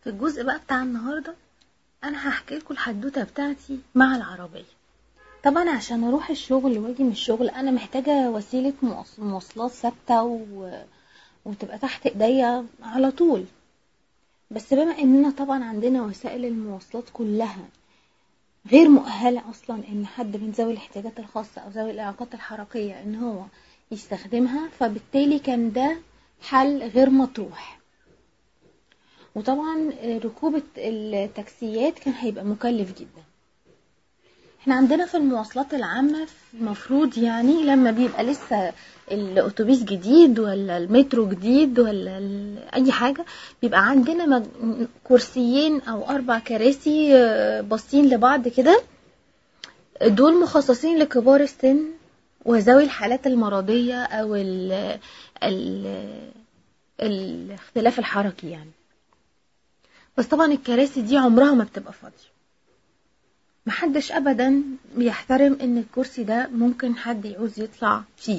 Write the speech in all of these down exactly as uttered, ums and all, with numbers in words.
في الجزء بقى بتاع النهارده انا هحكي لكم الحدوته بتاعتي مع العربيه. طبعا عشان اروح الشغل واجي من الشغل انا محتاجه وسيله مواص- مواصلات ثابته و... وتبقى تحت ايديا على طول. بس بما اننا طبعا عندنا وسائل المواصلات كلها غير مؤهله اصلا ان حد من ذوي الاحتياجات الخاصه او ذوي الاعاقات الحركيه ان هو يستخدمها، فبالتالي كان ده حل غير مطروح. وطبعا ركوب التاكسيات كان هيبقى مكلف جدا. احنا عندنا في المواصلات العامة المفروض يعني لما بيبقى لسه الاتوبيس جديد ولا المترو جديد ولا اي حاجة، بيبقى عندنا مج... كرسيين او اربع كراسي باصين لبعض كده، دول مخصصين لكبار السن وذوي الحالات المرضية او ال... ال... الاختلاف الحركي يعني. بس طبعا الكراسي دي عمرها ما بتبقى فاضية، محدش ابدا بيحترم ان الكرسي ده ممكن حد يعوز يطلع فيه،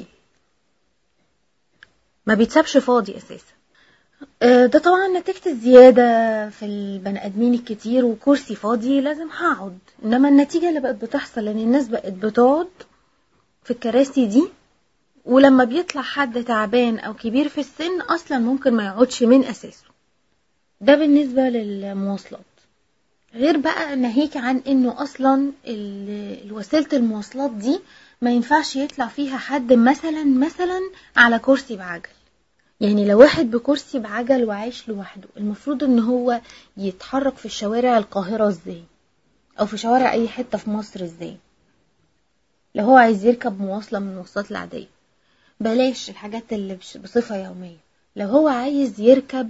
ما بيتسابش فاضي اساسا. ده طبعا نتيجة الزيادة في البني ادمين الكتير وكرسي فاضي لازم هقعد. انما النتيجة اللي بقت بتحصل ان الناس بقت بتقعد في الكراسي دي، ولما بيطلع حد تعبان او كبير في السن اصلا ممكن ما يقعدش من اساسه. ده بالنسبة للمواصلات. غير بقى ناهيك عن انه اصلا وسيلة المواصلات دي ما ينفعش يطلع فيها حد مثلا مثلا على كرسي بعجل. يعني لو واحد بكرسي بعجل وعايش لوحده المفروض ان هو يتحرك في الشوارع القاهرة ازاي، او في شوارع اي حتة في مصر ازاي لو هو عايز يركب مواصلة من المواصلات العادية؟ بلاش الحاجات اللي بصفة يومية، لو هو عايز يركب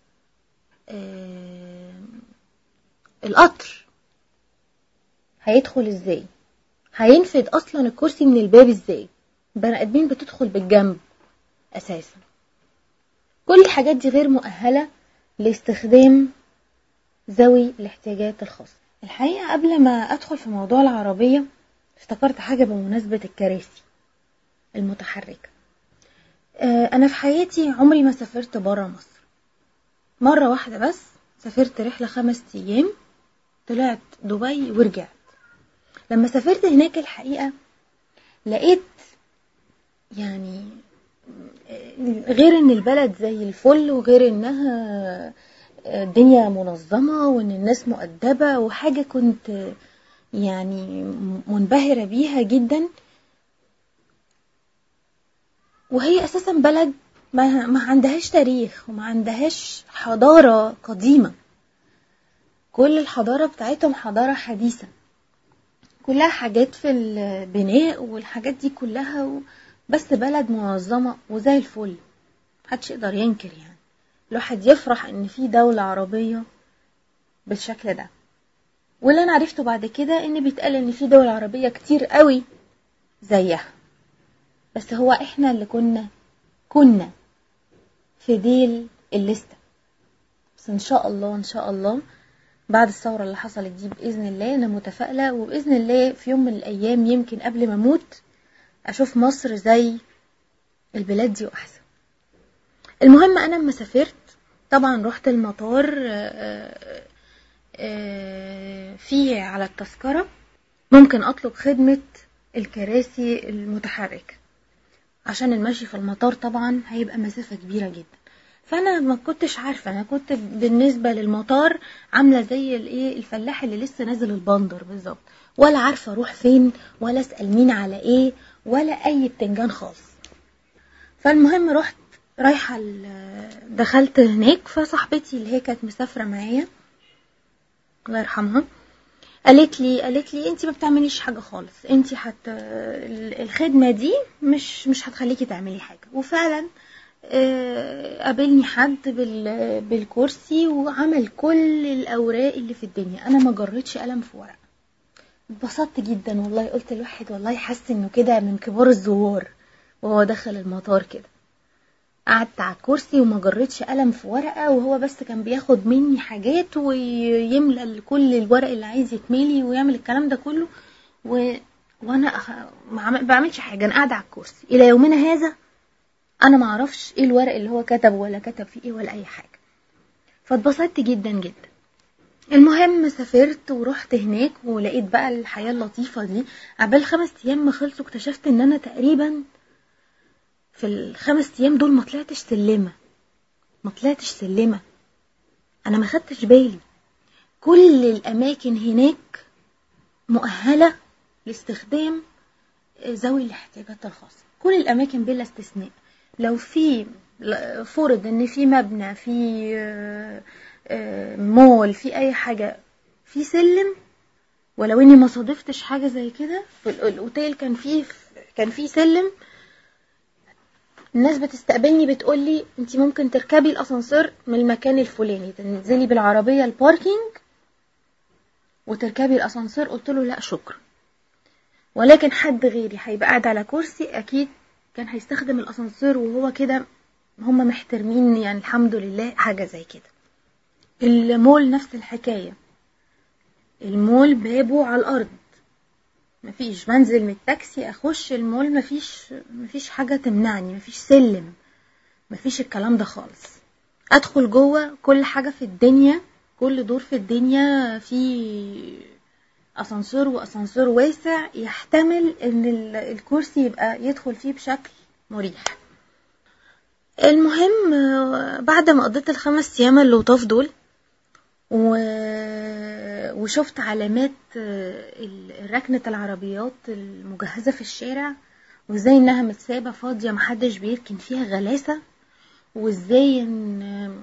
آه القطر هيدخل ازاي؟ هينفد اصلا الكرسي من الباب ازاي؟ بني ادمين بتدخل بالجنب اساسا. كل الحاجات دي غير مؤهلة لاستخدام ذوي الاحتياجات الخاصة. الحقيقة قبل ما ادخل في موضوع العربية افتكرت حاجة بمناسبة الكراسي المتحركة. انا في حياتي عمري ما سافرت برا مصر، مرة واحدة بس سافرت رحلة خمس ايام، طلعت دبي ورجعت. لما سافرت هناك الحقيقة لقيت يعني غير ان البلد زي الفل، وغير انها الدنيا منظمة وان الناس مؤدبة وحاجة كنت يعني منبهرة بيها جدا، وهي اساسا بلد ما, ما عندهاش تاريخ وما عندهاش حضارة قديمة. كل الحضارة بتاعتهم حضارة حديثة، كلها حاجات في البناء والحاجات دي كلها، بس بلد منظمة وزي الفل محدش يقدر ينكر. يعني الواحد يفرح ان في دولة عربية بالشكل ده. واللي انا عرفته بعد كده ان بيتقال ان في دول عربية كتير قوي زيها، بس هو احنا اللي كنا كنا في ديل الليستة. بس ان شاء الله ان شاء الله بعد الثورة اللي حصلت دي بإذن الله انا متفائلة، وبإذن الله في يوم من الايام يمكن قبل ما اموت اشوف مصر زي البلاد دي واحسن. المهم انا لما سافرت طبعا رحت المطار، في على التذكرة ممكن اطلب خدمة الكراسي المتحركة عشان المشي في المطار طبعا هيبقى مسافة كبيرة جدا. فانا ما كنتش عارفة، انا كنت بالنسبة للمطار عاملة زي الايه الفلاح اللي لسه نازل البندر بالظبط، ولا عارفة اروح فين ولا اسأل مين على ايه ولا اي بتنجان خالص. فالمهم رحت رايحة دخلت هناك، فصاحبتي اللي هي كانت مسافرة معايا الله يرحمها قالت لي قالت لي انت ما بتعمليش حاجة خالص، انت حت الخدمة دي مش مش هتخليكي تعملي حاجة. وفعلا قابلني حد بالكرسي وعمل كل الاوراق اللي في الدنيا، انا ما جريتش قلم في ورقة. اتبسطت جدا والله، قلت الواحد والله حس انه كده من كبار الزوار وهو دخل المطار كده. قعدت على الكرسي وما جريتش قلم في ورقة، وهو بس كان بياخد مني حاجات ويملى كل الورق اللي عايز يتملي ويعمل الكلام ده كله، و... وانا أخ... ما بعملش حاجة، انا قاعدة على الكرسي الى يومنا هذا. انا ما اعرفش ايه الورق اللي هو كتب ولا كتب فيه ايه ولا اي حاجة. فاتبسطت جدا جدا. المهم سافرت ورحت هناك ولقيت بقى الحياة اللطيفة دي. عبال خمس ايام ما خلصوا اكتشفت ان انا تقريبا في الخمس ايام دول ما طلعتش سلمة ما طلعتش سلمة انا ما خدتش بالي. كل الاماكن هناك مؤهلة لاستخدام ذوي الاحتياجات الخاصة، كل الاماكن بلا استثناء. لو في فرض ان في مبنى، في مول، في اي حاجة، في سلم، ولو اني ما صادفتش حاجة زي كده، في الاوتيل كان فيه كان فيه سلم. الناس بتستقبلني بتقولي انتي ممكن تركبي الاسانسير من المكان الفلاني، تنزلي بالعربية الباركينج وتركبي الاسانسير. قلت له لا شكرا، ولكن حد غيري هيبقى قاعد على كرسي اكيد كان هيستخدم الاسانسير وهو كده. هم محترمين يعني الحمد لله حاجة زي كده. المول نفس الحكاية، المول بابه على الارض، مفيش بنزل من التاكسي اخش المول، مفيش مفيش حاجة تمنعني، مفيش سلم، مفيش الكلام ده خالص. ادخل جوه كل حاجة في الدنيا، كل دور في الدنيا في اسانسير، واسانسير واسع يحتمل ان الكرسي يبقى يدخل فيه بشكل مريح. المهم بعد ما قضيت الخمس ايام اللطاف دول وشفت علامات ركنة العربيات المجهزة في الشارع، وازاي انها متسابة فاضية محدش بيركن فيها غلاسة، وازاي ان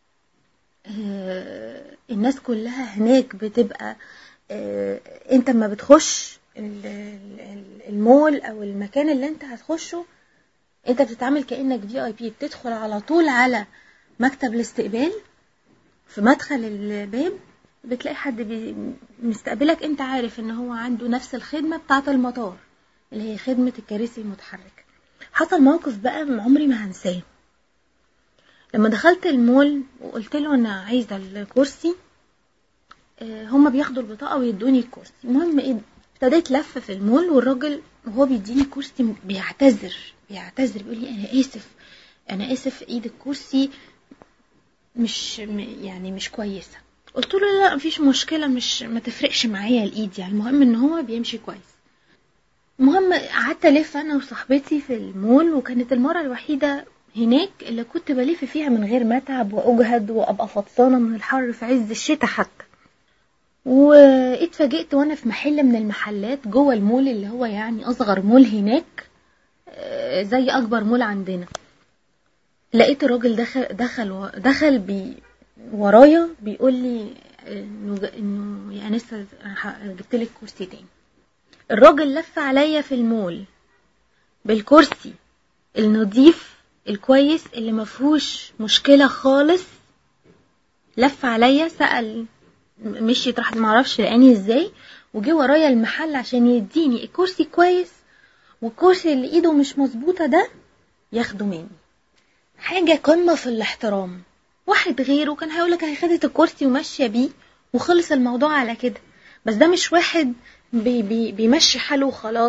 الناس كلها هناك بتبقى انت ما بتخش المول او المكان اللي انت هتخشه انت بتتعامل كأنك في اي بي، بتدخل على طول على مكتب الاستقبال. في مدخل الباب بتلاقي حد مستقبلك، انت عارف ان هو عنده نفس الخدمة بتاعة المطار اللي هي خدمة الكراسي المتحركة. حصل موقف بقى عمري ما هنساه. لما دخلت المول وقلت له انا عايزة الكرسي، هما بياخدوا البطاقة ويدوني الكرسي. المهم ايه، ابتديت لف في المول والراجل وهو بيديني الكرسي بيعتذر بيعتذر بيقول لي انا اسف انا اسف ايد الكرسي مش يعني مش كويسة. قلت له لا مفيش مشكلة، مش ما تفرقش معايا الايد، يعني المهم ان هو بيمشي كويس. المهم قعدت الف انا وصاحبتي في المول، وكانت المرة الوحيدة هناك اللي كنت بلف فيها من غير ما اتعب واجهد وابقى فطسانة من الحر في عز الشتاء حتى. واتفاجئت وانا في محل من المحلات جوه المول اللي هو يعني اصغر مول هناك زي اكبر مول عندنا. لقيت الراجل دخل دخل دخل بي ورايا بيقول لي انه انه يا انسه جبت لك كرسي تاني. الراجل لف عليا في المول بالكرسي النظيف الكويس اللي ما فيهوش مشكله خالص، لف عليا سأل مشي راح ما اعرفش لقاني ازاي، وجي ورايا المحل عشان يديني الكرسي كويس، والكرسي اللي ايده مش مظبوطه ده ياخده مني. حاجه قمه في الاحترام. واحد غيره كان هيقولك هي خدت الكرسي وماشيه بيه وخلص الموضوع على كده، بس ده مش واحد بي بي بيمشي حاله وخلاص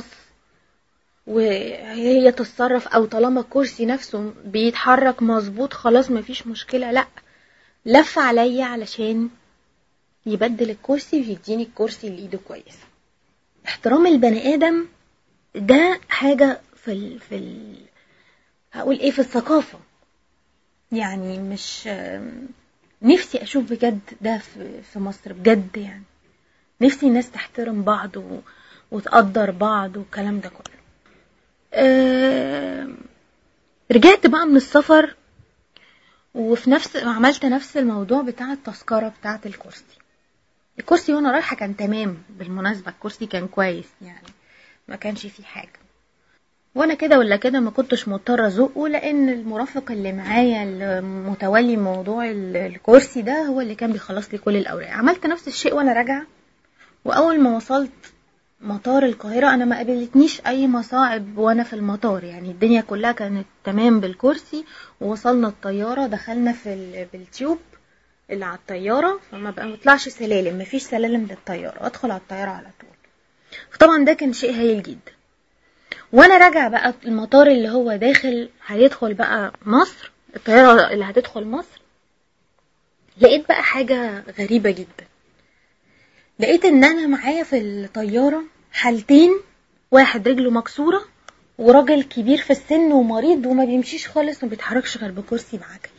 وهي تتصرف، او طالما الكرسي نفسه بيتحرك مظبوط خلاص مفيش مشكله. لا، لف عليا علشان يبدل الكرسي ويديني الكرسي اللي ايده كويسه. احترام البني ادم ده حاجه في ال... في ال... هقول ايه، في الثقافه يعني. مش نفسي اشوف بجد ده في في مصر بجد، يعني نفسي الناس تحترم بعض و... وتقدر بعض والكلام ده كله. أه... رجعت بقى من السفر وفي نفس عملت نفس الموضوع بتاع التذكره بتاعه الكرسي. الكرسي وانا رايحه كان تمام، بالمناسبه الكرسي كان كويس يعني ما كانش فيه حاجه، وانا كده ولا كده ما كنتش مضطره ازقه، لان المرافق اللي معايا المتولي موضوع الكرسي ده هو اللي كان بيخلص لي كل الاوراق. عملت نفس الشيء وانا راجعه، واول ما وصلت مطار القاهره انا ما قابلتنيش اي مصاعب وانا في المطار، يعني الدنيا كلها كانت تمام بالكرسي. ووصلنا الطياره دخلنا في بالتيوب اللي على الطياره، فما بقى مطلعش سلالم، مفيش سلالم للطياره، ادخل على الطياره على طول. فطبعا ده كان شيء هايل جدا. وانا راجع بقى المطار اللي هو داخل هيدخل بقى مصر، الطياره اللي هتدخل مصر، لقيت بقى حاجة غريبة جدا. لقيت ان انا معايا في الطيارة حالتين، واحد رجله مكسورة وراجل كبير في السن ومريض وما بيمشيش خالص وما بيتحركش غير بكرسي بعجل.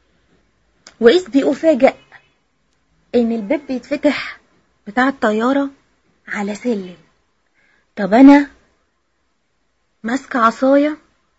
وإذ بيفاجئ ان الباب بيتفتح بتاع الطيارة على سلم. طب انا ماسكة عصاية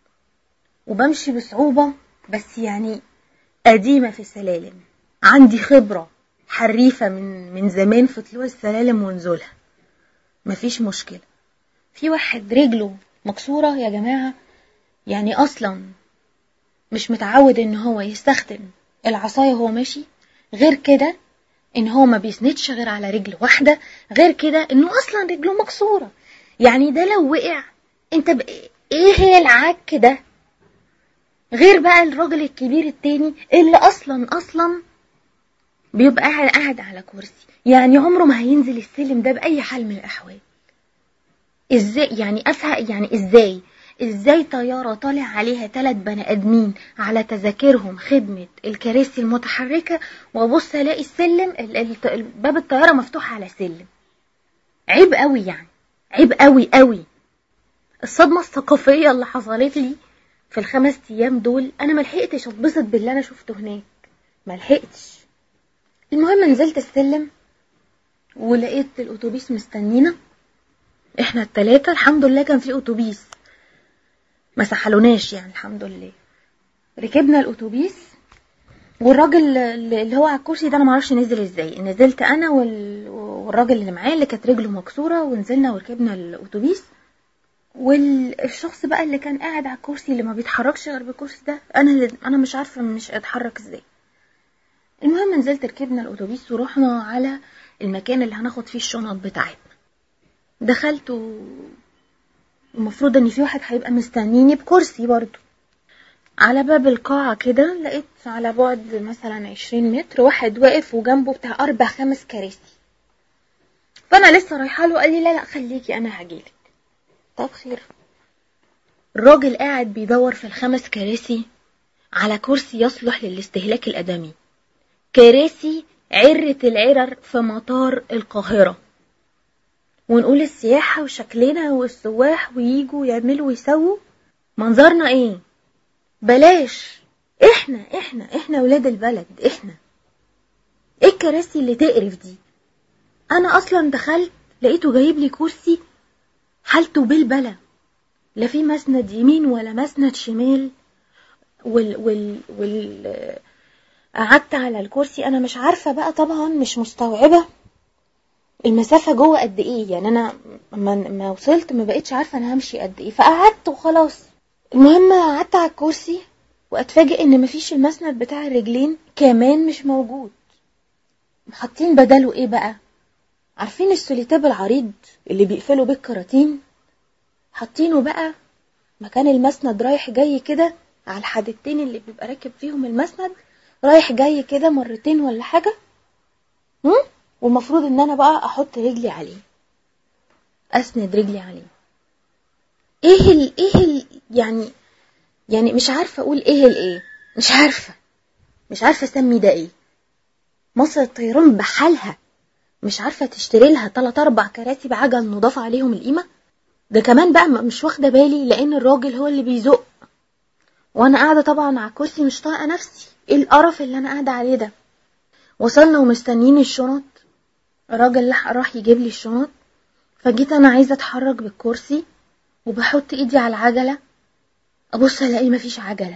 وبمشي بصعوبة، بس يعني قديمة في السلالم، عندي خبرة حريفة من من زمان في طلوع السلالم ونزولها، مفيش مشكلة. في واحد رجله مكسورة يا جماعة، يعني اصلا مش متعود ان هو يستخدم العصاية وهو ماشي، غير كده ان هو ما بيسندش غير على رجل واحدة، غير كده انه اصلا رجله مكسورة. يعني ده لو وقع انت ب... ايه هي العك ده؟ غير بقى الراجل الكبير التاني اللي اصلا اصلا بيبقى قاعد قاعد على كرسي، يعني عمره ما هينزل السلم ده بأي حال من الأحوال. ازاي يعني افهم؟ يعني ازاي ازاي طيارة طالع عليها ثلاث بني ادمين على تذاكرهم خدمة الكراسي المتحركة، وابص الاقي السلم ال- ال- باب الطيارة مفتوح على سلم؟ عيب قوي، يعني عيب قوي قوي. الصدمة الثقافية اللي حصلت لي في الخمس ايام دول، انا ملحقتش اتبسط باللي انا شفته هناك، ملحقتش. المهم نزلت السلم ولقيت الاتوبيس مستنينا، احنا التلاتة الحمد لله، كان في اتوبيس ما سحلوناش يعني الحمد لله. ركبنا الاتوبيس، والراجل اللي هو على الكرسي ده انا معرفش نزل ازاي، نزلت انا والراجل اللي معاه اللي كانت رجله مكسوره، ونزلنا وركبنا الاتوبيس. والشخص بقى اللي كان قاعد على الكرسي اللي ما بيتحركش غير بالكرسي ده، انا انا مش عارفه مش اتحرك ازاي. المهم نزلت ركبنا الاتوبيس ورحنا على المكان اللي هناخد فيه الشنط بتاعتنا. دخلت المفروض ان في واحد هيبقى مستنيني بكرسي برضو على باب القاعة كده. لقيت على بعد مثلا عشرين متر واحد واقف وجنبه بتاع اربع خمس كراسي. فانا لسه رايحه له، قال لي لا لا خليكي انا هجيلك. طب خير. الراجل قاعد بيدور في الخمس كراسي على كرسي يصلح للاستهلاك الادمي، كراسي عرة العرر في مطار القاهرة، ونقول السياحة وشكلنا والسواح وييجوا يعملوا ويسووا منظرنا ايه. بلاش، احنا احنا احنا ولاد البلد، احنا ايه الكراسي اللي تقرف دي؟ انا اصلا دخلت لقيته جايب لي كرسي حالته بالبلا، لا في مسند يمين ولا مسند شمال. وال وال وال قعدت على الكرسي، انا مش عارفة بقى طبعا، مش مستوعبة المسافة جوه قد ايه، يعني انا ما, ما وصلت ما بقيتش عارفة انا همشي قد ايه، فقعدت وخلاص. المهم قعدت على الكرسي واتفاجئ ان مفيش المسند بتاع الرجلين كمان مش موجود. حاطين بداله ايه بقى؟ عارفين السوليتاب العريض اللي بيقفلوا بيه الكراتين؟ حاطينه بقى مكان المسند رايح جاي كده على الحدتين اللي بيبقى راكب فيهم المسند، رايح جاي كده مرتين ولا حاجة. هم؟ والمفروض ان انا بقى احط رجلي عليه، اسند رجلي عليه. ايه ال ايه ال يعني يعني مش عارفة اقول ايه الايه، مش عارفة مش عارفة اسمي ده ايه. مصر الطيران بحالها مش عارفة تشتري لها تلات اربع كراسي بعجل نضاف عليهم القيمة. ده كمان بقى مش واخدة بالي لان الراجل هو اللي بيزق، وانا قاعدة طبعا على كرسي مش طايقة نفسي. ايه القرف اللي انا قاعدة عليه ده؟ وصلنا ومستنيين الشنط، الراجل راح يجيب لي الشنط. فجيت انا عايزة اتحرك بالكرسي وبحط ايدي على العجلة، ابص الاقي مفيش عجلة،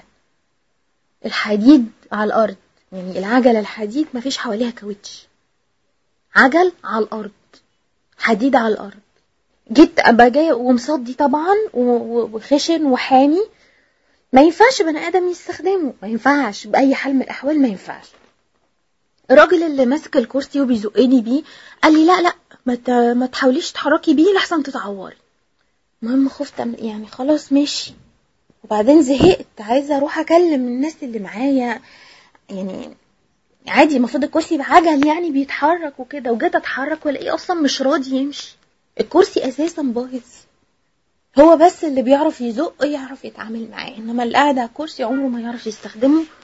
الحديد على الارض، يعني العجلة الحديد مفيش حواليها كاوتش، عجل على الارض، حديد على الارض. جيت ابقى جايه ومصدي طبعا وخشن وحامي، ما ينفعش بني ادم يستخدمه، ما ينفعش باي حال من الاحوال، ما ينفعش. الراجل اللي ماسك الكرسي وبيزقني بيه قال لي لا لا ما ما تحاوليش تحركي بيه لحسن تتعوري. المهم خفت يعني خلاص ماشي. وبعدين زهقت عايزه اروح اكلم الناس اللي معايا، يعني عادي المفروض الكرسي بعجل يعني بيتحرك وكده. وجيت اتحرك والاقيه اصلا مش راضي يمشي، الكرسي اساسا بايظ، هو بس اللي بيعرف يزق يعرف يتعامل معاه، انما اللي قاعد على الكرسي عمره ما يعرف يستخدمه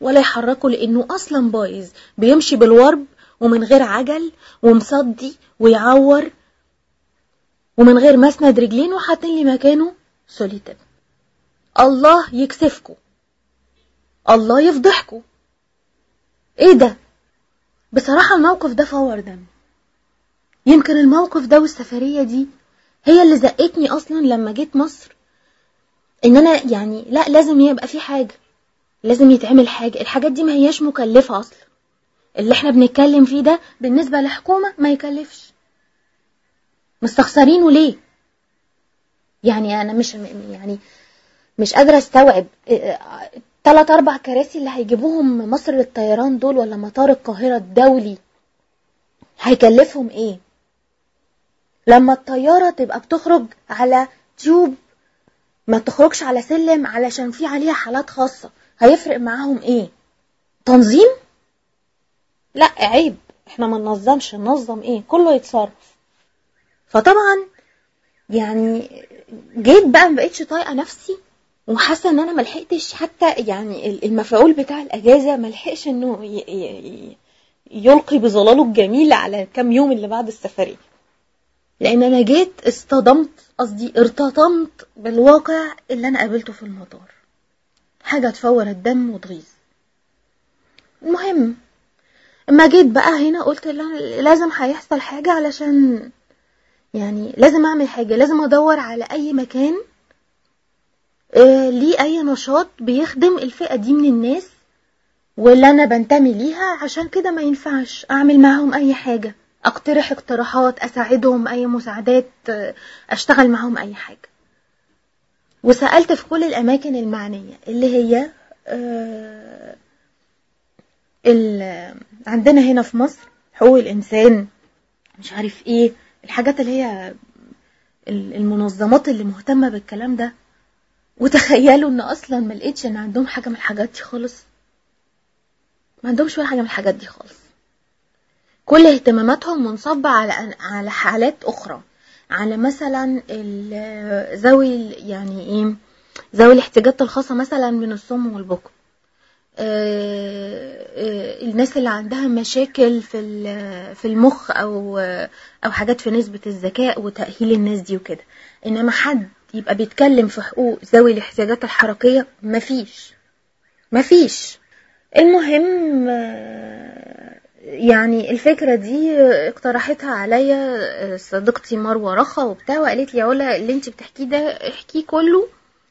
ولا يحركه لانه اصلا بايظ، بيمشي بالورب ومن غير عجل ومصدي ويعور ومن غير مسند رجلين وحاطين لي مكانه سوليتيب. الله يكسفكم، الله يفضحكم. ايه ده؟ بصراحة الموقف ده فور دم. يمكن الموقف ده والسفرية دي هي اللي زقتني اصلا لما جيت مصر، ان انا يعني لا، لازم يبقى في حاجة، لازم يتعمل حاجة. الحاجات دي ما هياش مكلفة اصلا، اللي احنا بنتكلم فيه ده بالنسبة لحكومة ما يكلفش. مستخسرينه ليه؟ يعني انا مش يعني مش قادرة استوعب تلات اربع كراسي اللي هيجيبوهم مصر للطيران دول ولا مطار القاهرة الدولي هيكلفهم ايه؟ لما الطيارة تبقى بتخرج على تيوب ما تخرجش على سلم علشان في عليها حالات خاصة، هيفرق معاهم ايه؟ تنظيم؟ لا عيب، احنا ما ننظمش، ننظم ايه؟ كله يتصرف. فطبعا يعني جيت بقى ما بقيتش طايقة نفسي وحاسه ان انا ملحقتش حتى يعني المفعول بتاع الاجازه ملحقش انه يلقي بظلاله الجميل على كام يوم اللي بعد السفريه، لان انا جيت اصطدمت، قصدي ارتطمت بالواقع اللي انا قابلته في المطار. حاجه تفور الدم وتغيظ. المهم اما جيت بقى هنا قلت لازم هيحصل حاجه، علشان يعني لازم اعمل حاجه، لازم ادور على اي مكان آه ليه اي نشاط بيخدم الفئة دي من الناس واللي انا بنتمي ليها، عشان كده ما ينفعش اعمل معهم اي حاجة، اقترح اقتراحات، اساعدهم اي مساعدات، آه اشتغل معهم اي حاجة. وسألت في كل الاماكن المعنية اللي هي آه عندنا هنا في مصر، حقوق الانسان، مش عارف ايه الحاجات اللي هي المنظمات اللي مهتمة بالكلام ده. وتخيلوا ان اصلا ما لقيتش ان عندهم حاجه من الحاجات دي خالص، ما عندهمش ولا حاجه من الحاجات دي خالص. كل اهتماماتهم منصبه على على حالات اخرى، على مثلا ذوي يعني ايه ذوي الاحتياجات الخاصه مثلا من الصم والبكم، الناس اللي عندها مشاكل في في المخ او او حاجات في نسبه الذكاء وتاهيل الناس دي وكده. انما حد يبقى بيتكلم في حقوق ذوي الاحتياجات الحركيه مفيش مفيش. المهم يعني الفكره دي اقترحتها عليا صديقتي مروه رخا وبتاع، وقالت لي علا اللي انت بتحكيه ده احكيه كله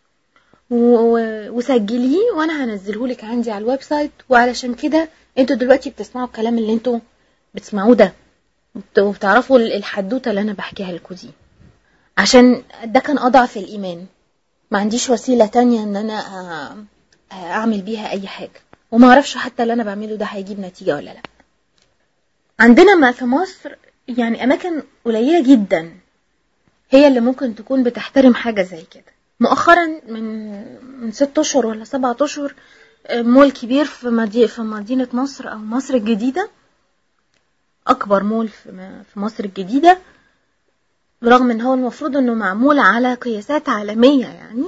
وسجليه وانا هنزله لك عندي على الويب سايت، وعلشان كده انتوا دلوقتي بتسمعوا الكلام اللي انتوا بتسمعوه ده وبتعرفوا الحدوته اللي انا بحكيها لكم دي، عشان ده كان اضعف الايمان. ما عنديش وسيله تانية ان انا اعمل بيها اي حاجه، وما اعرفش حتى اللي انا بعمله ده هيجيب نتيجه ولا لا. عندنا ما في مصر يعني اماكن قليله جدا هي اللي ممكن تكون بتحترم حاجه زي كده. مؤخرا من من ست اشهر ولا سبعة اشهر مول كبير في مدينة في مدينة نصر او مصر الجديدة، اكبر مول في مصر الجديدة، برغم ان هو المفروض انه معمول على قياسات عالمية يعني،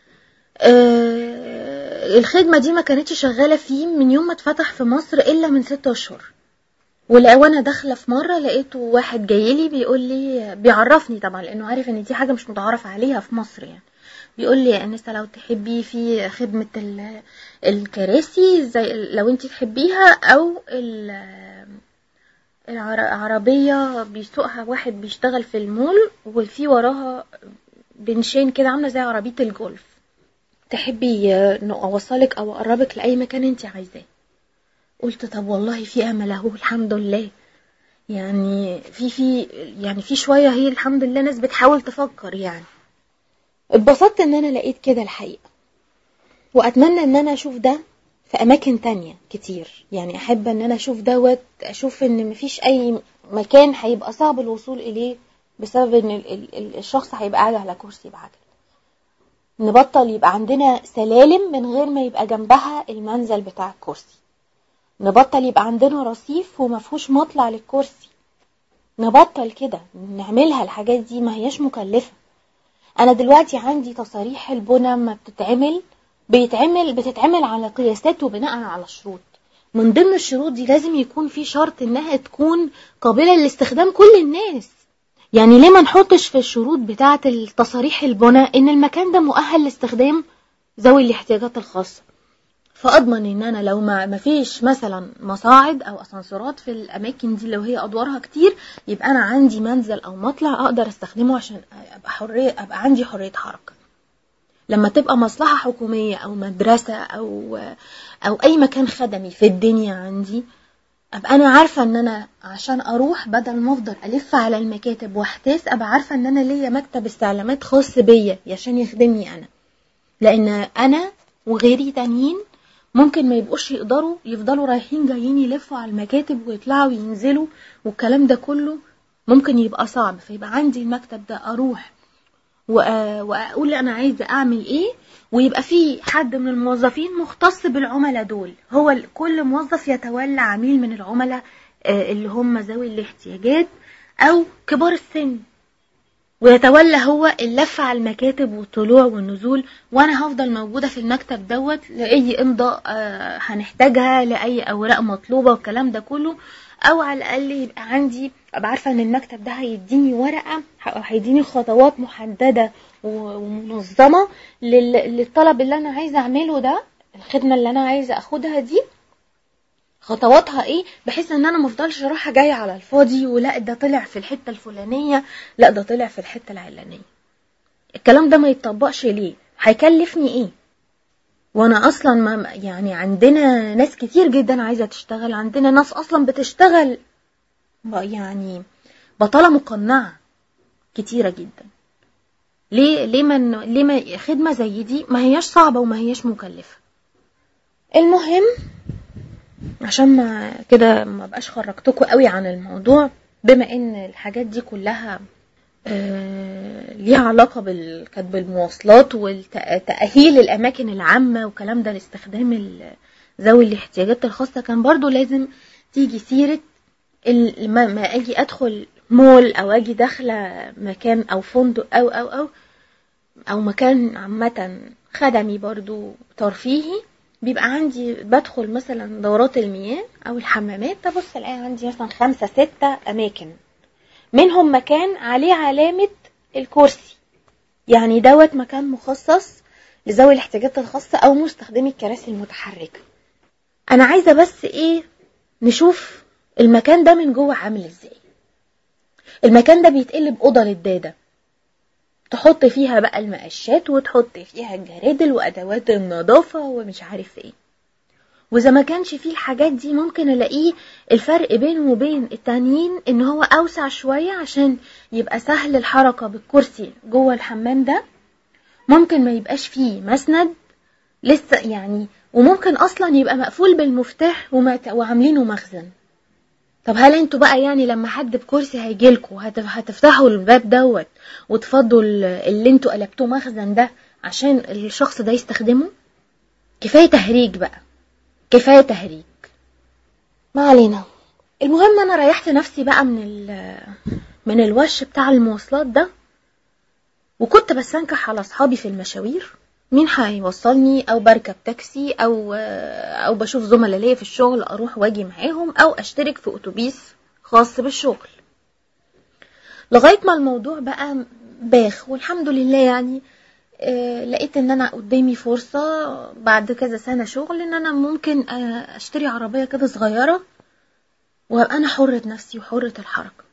آه الخدمة دي ما كانتش شغالة فيه من يوم ما اتفتح في مصر الا من ست اشهر. وانا داخله في مره لقيته واحد جاي لي بيقول لي، بيعرفني طبعا لانه عارف ان دي حاجه مش متعارف عليها في مصر يعني، بيقول لي يا انسه لو تحبي في خدمه الكراسي زي لو انت تحبيها، او العربيه بيسوقها واحد بيشتغل في المول وفي وراها بنشين كده عامله زي عربيه الجولف، تحبي اوصلك او اقربك لاي مكان انت عايزاه. قلت طب والله في امل اهو، الحمد لله، يعني في في يعني في شويه هي الحمد لله ناس بتحاول تفكر يعني. اتبسطت ان انا لقيت كده الحقيقه، واتمنى ان انا اشوف ده في اماكن تانية كتير، يعني احب ان انا اشوف دوت، اشوف ان مفيش اي مكان هيبقى صعب الوصول اليه بسبب ان الشخص هيبقى قاعد على كرسي بعجل. نبطل يبقى عندنا سلالم من غير ما يبقى جنبها المنزل بتاع الكرسي، نبطل يبقى عندنا رصيف ومفهوش مطلع للكرسي، نبطل كده نعملها. الحاجات دي ما هياش مكلفة. انا دلوقتي عندي تصاريح البنى ما بتتعمل بيتعمل بتتعمل على قياسات وبناء على شروط. من ضمن الشروط دي لازم يكون في شرط انها تكون قابلة لاستخدام كل الناس. يعني ليه ما نحطش في الشروط بتاعة التصاريح البناء ان المكان ده مؤهل لاستخدام ذوي الاحتياجات الخاصة، فاضمن ان انا لو ما مفيش مثلا مصاعد او اسانسيرات في الاماكن دي لو هي ادوارها كتير، يبقى انا عندي منزل او مطلع اقدر استخدمه عشان ابقى حرية ابقى عندي حرية حركة. لما تبقى مصلحة حكومية او مدرسة او او اي مكان خدمي في الدنيا عندي، ابقى انا عارفة ان انا عشان اروح بدل ما افضل الف على المكاتب واحتاس، ابقى عارفة ان انا ليا مكتب استعلامات خاص بيا عشان يخدمني انا. لان انا وغيري تانيين ممكن ما يبقوش يقدروا يفضلوا رايحين جايين يلفوا على المكاتب ويطلعوا وينزلوا، والكلام ده كله ممكن يبقى صعب. فيبقى عندي المكتب ده اروح واقول انا عايزه اعمل ايه، ويبقى في حد من الموظفين مختص بالعملاء دول، هو كل موظف يتولى عميل من العملاء اللي هم ذوي الاحتياجات او كبار السن، ويتولى هو اللف على المكاتب والطلوع والنزول، وانا هفضل موجودة في المكتب دوت لأي امضاء هنحتاجها، لأي اوراق مطلوبة والكلام ده كله. او على الاقل يبقى عندي ابقى عارفة ان المكتب ده هيديني ورقة، هيديني خطوات محددة ومنظمة للطلب اللي انا عايزة اعمله ده، الخدمة اللي انا عايزة اخدها دي خطواتها ايه، بحيث ان انا مفضلش رايحه جايه على الفاضي، ولا ده طلع في الحته الفلانيه، لا ده طلع في الحته العلانيه. الكلام ده ما يتطبقش ليه؟ هيكلفني ايه؟ وانا اصلا ما يعني عندنا ناس كتير جدا عايزه تشتغل، عندنا ناس اصلا بتشتغل يعني بطاله مقنعه كتيره جدا. ليه ليه من ليه ما خدمه زي دي ما هياش صعبه وما هياش مكلفه؟ المهم عشان ما كده ما بقاش خرجتكم قوي عن الموضوع، بما ان الحاجات دي كلها آه ليها علاقة بالكتب المواصلات والتأهيل الأماكن العامة وكلام ده لاستخدام ذوي الاحتياجات الخاصة، كان برضو لازم تيجي سيرة ما أجي أدخل مول أو أجي داخلة مكان أو فندق أو أو أو أو مكان عامة خدمي برضو ترفيهي، بيبقى عندي بدخل مثلا دورات المياه او الحمامات، تبص الاقي عندي مثلا خمسة ستة اماكن، منهم مكان عليه علامة الكرسي، يعني دوت مكان مخصص لذوي الاحتياجات الخاصة او مستخدمي الكراسي المتحركة. انا عايزة بس ايه، نشوف المكان ده من جوه عامل ازاي. المكان ده بيتقلب اوضة للدادة، تحط فيها بقى المقشات وتحط فيها الجرادل وادوات النظافة ومش عارف ايه. واذا ما كانش فيه الحاجات دي ممكن الاقيه الفرق بينه وبين التانيين ان هو اوسع شوية عشان يبقى سهل الحركة بالكرسي جوه الحمام ده. ممكن ما يبقاش فيه مسند لسه يعني، وممكن اصلا يبقى مقفول بالمفتاح وعاملينه مخزن. طب هل انتوا بقى يعني لما حد بكرسي هيجيلكوا هتفتحوا الباب دوت وتفضوا اللي انتوا قلبتوه مخزن ده عشان الشخص ده يستخدمه؟ كفاية تهريج بقى، كفاية تهريج. ما علينا. المهم انا ريحت نفسي بقى من من الوش بتاع المواصلات ده، وكنت بستنكح على اصحابي في المشاوير مين هيوصلني، او بركب تاكسي او او بشوف زملاء ليا في الشغل اروح واجي معاهم، او اشترك في اتوبيس خاص بالشغل، لغايه ما الموضوع بقى باخ. والحمد لله يعني آه لقيت ان انا قدامي فرصه بعد كذا سنه شغل ان انا ممكن آه اشتري عربيه كده صغيره وابقى انا حره نفسي وحره الحركه.